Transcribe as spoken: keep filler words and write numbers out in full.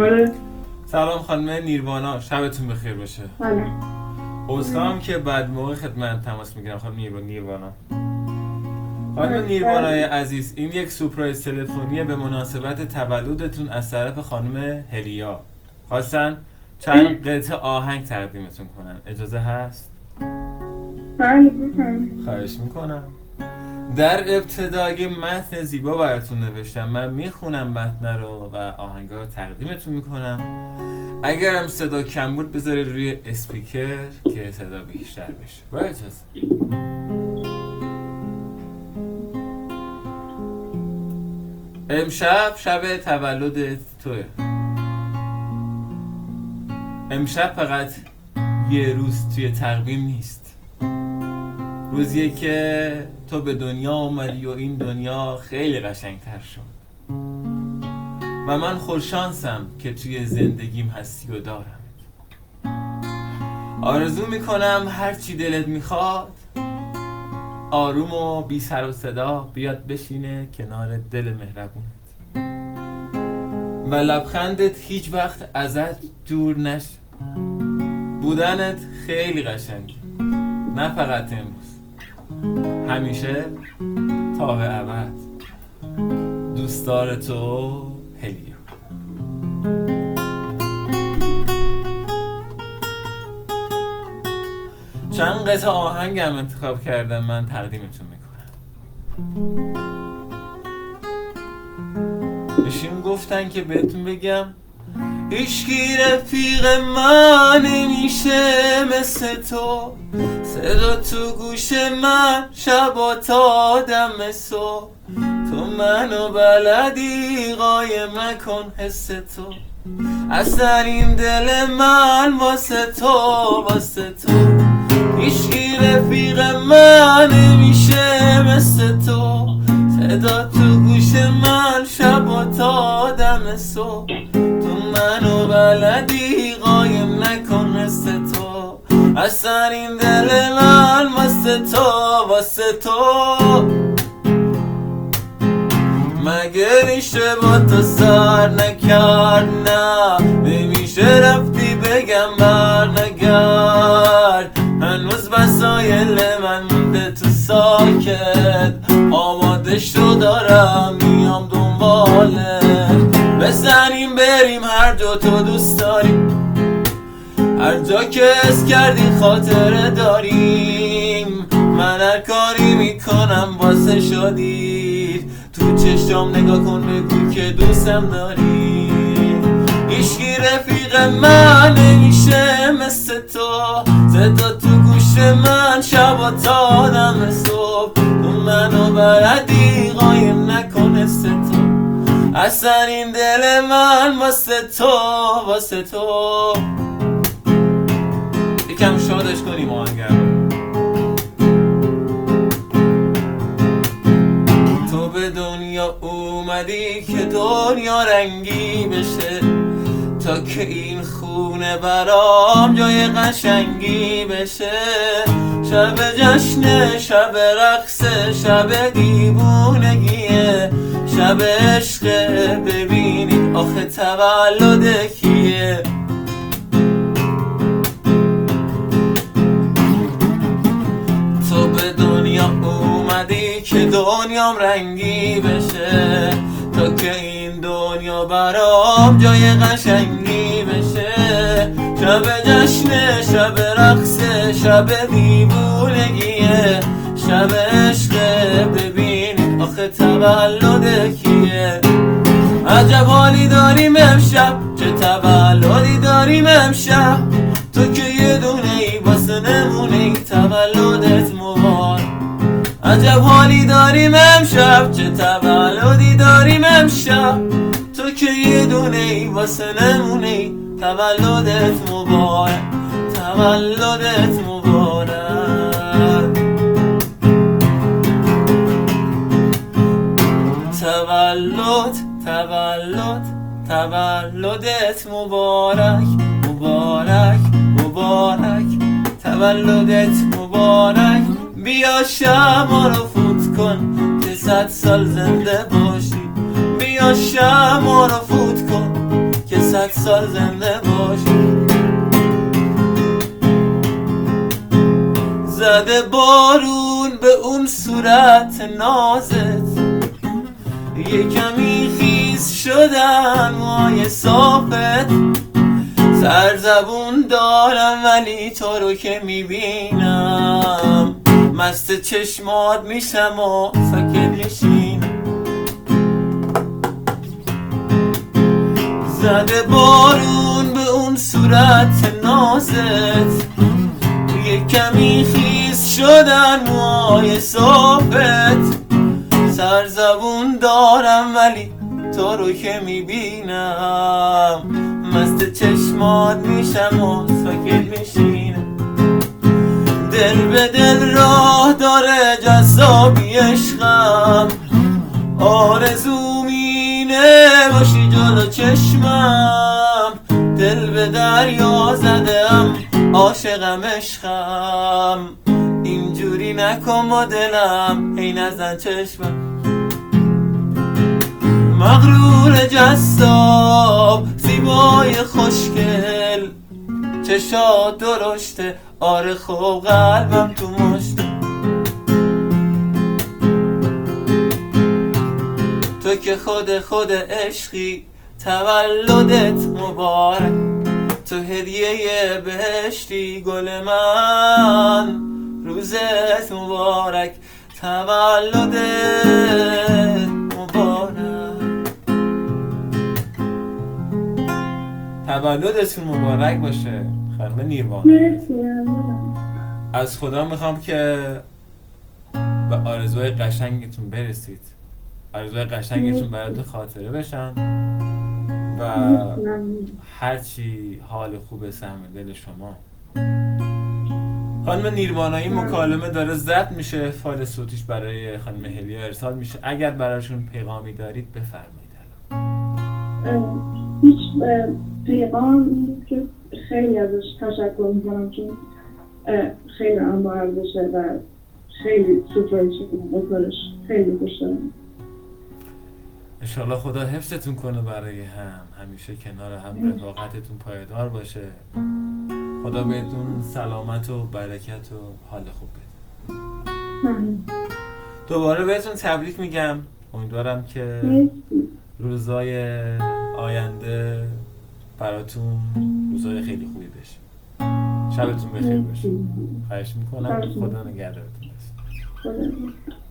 بله. سلام خانم نیروانا، شبتون بخیر باشه. بله. عذرخواهم که بعد موقع خدمت تماس میگیرم خانم نیروانا. خانم نیروانای عزیز، این یک سورپرایز تلفنیه به مناسبت تولدتون از طرف خانم هلیا. خواستن چند قطعه آهنگ تقدیمتون کنن. اجازه هست؟ بله بفرمایید. خواهش میکنم. در ابتدای متن زیبا براتون نوشتم، من میخونم متن رو و آهنگا رو تقدیمتون میکنم. اگرم صدا کم بود بذارید روی اسپیکر که صدا بیشتر بشه. با اجازه. امشب شب تولد توه. امشب فقط یه روز توی تقویم نیست، روزیه که تو به دنیا اومدی و این دنیا خیلی قشنگتر شد و من خوششانسم که توی زندگیم هستی و دارم. آرزو میکنم هر چی دلت میخواد آروم و بی سر و صدا بیاد بشینه کنار دل مهربونت و لبخندت هیچ وقت ازت دور نشه. بودنت خیلی قشنگه، نه فقط امروز، همیشه تا به ابد. دوستدار تو هلیا. چند قطعه آهنگم انتخاب کردم، من تقدیمتون میکنم. بشین گفتن که بهتون بگم هیچکی رفیق من نمیشه مثل تو، صدا تو گوش من شبا تا دم صبح، تو منو بلدی قایم نکن حس تو، اصلا این دل من واسه تو واسه تو. هیچکی رفیق من نمیشه مثل تو، صدا تو گوش من شبا تا دم صبح، تو منو بلدی قایم نکن حس تو، اصلا این دل من واسه تو واسه تو. مگه میشه با تو سر نکرد؟ نه نمیشه رفتی بگم بر نگرد، هنوز وسایل من مونده تو ساکت، آماده شو دارم میام دنبالت، بزنیم بریم هر جا تو دوست داری، هر جا که اس کردی خاطره داریم، من هر کاری میکنم واسه شدید، تو چشم نگاه کن بگو که دوستم داری. هیچکی رفیق من نمیشه مثل تو، صدا تو گوش من شبا تا دم صبح، تو منو بلدی قایم نکن حس تو، اصلا این دل من واسه تو واسه تو. یکم شادش کنیم آهنگر رو. تو به دنیا اومدی که دنیا رنگی بشه، تا که این خونه برام جای قشنگی بشه، شب جشن، شب رقص، شب دیوونگیه، شب عشق، ببینید آخه تولد کیه. تو به دنیا اومدی که دنیام رنگی بشه، تا که این دنیا برام جای قشنگی بشه، شب جشن، شب رقص، شب دیوونگیه، شب عشق، ببینید آخه تولد کیه. عجب حالی داریم امشب، چه تولدی داریم امشب، تو که یه دونه ای واسه نمونه ای، تولدت مبارک. عجب حالی داریم امشب، چه تولدی داریم امشب، تو که یه دونه ای واسه نمونه ای، تولدت مبارک، تولدت مبارک. تولد تولد تولدت مبارک، مبارک مبارک، تولدت مبارک. بیا شمع رو فوت کن که صد سال زنده باشی، بیا شمع رو فوت کن که صد صد سال زنده باشی. زده بارون به اون صورت نازت، یه کمی خیس شدن موهای صافت. سرزبون دارم ولی تو رو که میبینم مست چشمات میشم و ساکت میشینم. زده بارون به اون صورت نازت، یه کمی خیس شدن موهای صافت. سرزبون دارم ولی تو رو که میبینم مست چشمات میشم و ساکت میشینم. دل به دل راه داره جذابی عشقم، آرزوم اینه باشی جلو چشمم. دل به دریا زدم عاشقم عشقم، اینجوری نکن با دلم ای نزن چشمم. مغرور جذاب زیبای خوشگل، چشات درشته آره خوب قلبم تو مشت. تو که خود خود عشقی تولدت مبارک، تو هدیه بهشتی گل من روزت مبارک. تولدت مبارک، تولدتون مبارک باشه خانم نیروانایی. مرسی عزیزم. از خدا میخوام که به آرزوهای قشنگتون برسید، آرزوهای قشنگتون براتون خاطره بشن و هرچی حال خوب سهم دل شما. خانم نیروانایی مکالمه داره ضبط میشه، فایل صوتیش برای خانم هلیا ارسال میشه. اگر براشون پیغامی دارید بفرمایید. هیچ پیغام نیست که خیلی ازش تشکر میکنم چون خیلی هم با ارزشه و خیلی سپرایز شدم بزرش، خیلی دوست دارم. انشالله خدا حفظتون کنه برای هم، همیشه کنار هم رفاقتتون پایدار باشه. خدا بهتون سلامت و برکت و حال خوب بده. دوباره بهتون تبریک میگم، امیدوارم که روزای آینده براتون روزای خیلی خوبی بشه. شبتون بخیر باشه. خواهش میکنم، خدا نگهدارتون باشه.